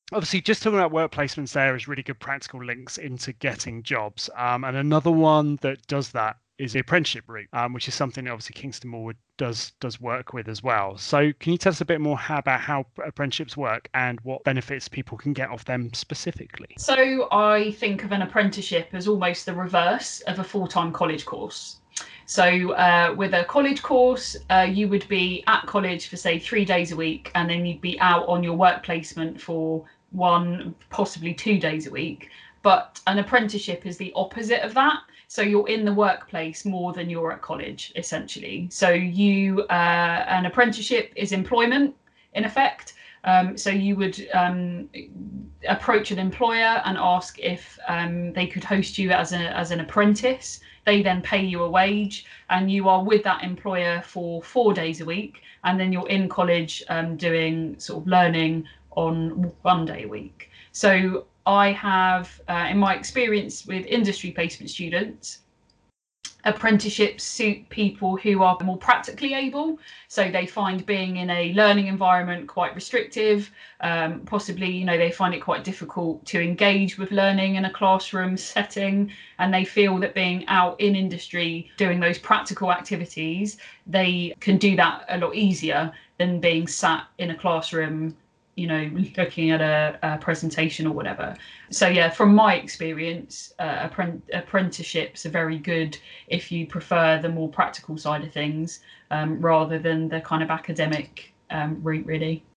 Obviously, just talking about work placements there is really good practical links into getting jobs. And another one that does that is the apprenticeship route, which is something that obviously Kingston Morwood does work with as well. So, can you tell us a bit more about how apprenticeships work and what benefits people can get off them specifically? So I think of an apprenticeship as almost the reverse of a full-time college course. So with a college course, you would be at college for say 3 days a week, and then you'd be out on your work placement for one, possibly 2 days a week. But an apprenticeship is the opposite of that. So you're in the workplace more than you're at college, essentially. So an apprenticeship is employment in effect. So you would approach an employer and ask if they could host you as an apprentice. They then pay you a wage, and you are with that employer for 4 days a week, and then you're in college doing sort of learning on one day a week. So I have, in my experience with industry placement students, apprenticeships suit people who are more practically able. So they find being in a learning environment quite restrictive. Possibly, they find it quite difficult to engage with learning in a classroom setting. And they feel that being out in industry, doing those practical activities, they can do that a lot easier than being sat in a classroom, looking at a presentation or whatever. So yeah, from my experience, apprenticeships are very good if you prefer the more practical side of things, rather than the kind of academic route, really.